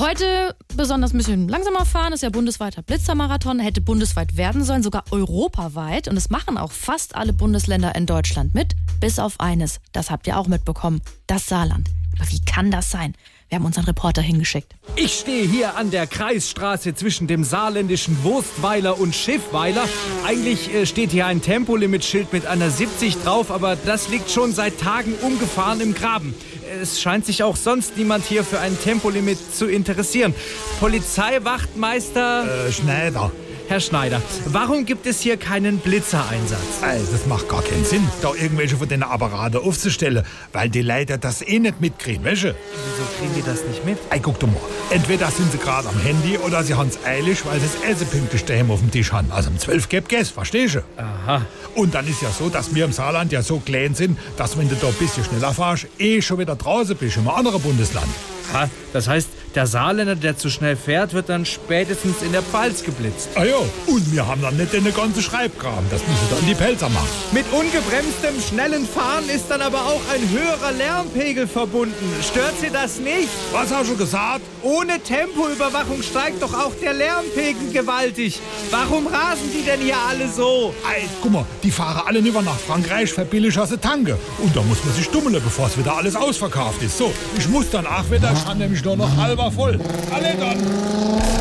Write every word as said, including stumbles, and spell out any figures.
Heute besonders ein bisschen langsamer fahren, ist ja bundesweiter Blitzermarathon, hätte bundesweit werden sollen, sogar europaweit. Und es machen auch fast alle Bundesländer in Deutschland mit, bis auf eines. Das habt ihr auch mitbekommen, das Saarland. Aber wie kann das sein? Wir haben unseren Reporter hingeschickt. Ich stehe hier an der Kreisstraße zwischen dem saarländischen Wurstweiler und Schiffweiler. Eigentlich äh, steht hier ein Tempolimitschild mit einer siebzig drauf, aber das liegt schon seit Tagen umgefahren im Graben. Es scheint sich auch sonst niemand hier für ein Tempolimit zu interessieren. Polizeiwachtmeister... Äh, Schneider. Herr Schneider, warum gibt es hier keinen Blitzereinsatz? Ey, das macht gar keinen Sinn, da irgendwelche von den Apparaten aufzustellen, weil die Leute das eh nicht mitkriegen, weißt du? Wieso kriegen die das nicht mit? Ey, guck doch mal. Entweder sind sie gerade am Handy oder sie haben es eilig, weil sie das Essen pünktlich daheim auf dem Tisch haben. Also um zwölf gibt es, verstehst du? Aha. Und dann ist ja so, dass wir im Saarland ja so klein sind, dass wenn du da ein bisschen schneller fährst, eh schon wieder draußen bist, in einem anderen Bundesland. Ha, das heißt, der Saarländer, der zu schnell fährt, wird dann spätestens in der Pfalz geblitzt. Ah ja, und wir haben dann nicht den ganzen Schreibkram. Das müssen dann die Pelzer machen. Mit ungebremstem, schnellen Fahren ist dann aber auch ein höherer Lärmpegel verbunden. Stört Sie das nicht? Was hast du gesagt? Ohne Tempoüberwachung steigt doch auch der Lärmpegel gewaltig. Warum rasen die denn hier alle so? Ey, guck mal, die fahren alle rüber nach Frankreich für billig aus der Tanke. Und da muss man sich dummeln, bevor es wieder alles ausverkauft ist. So, ich muss dann auch wieder, ich habe nämlich nur noch halber voll. Alle dann!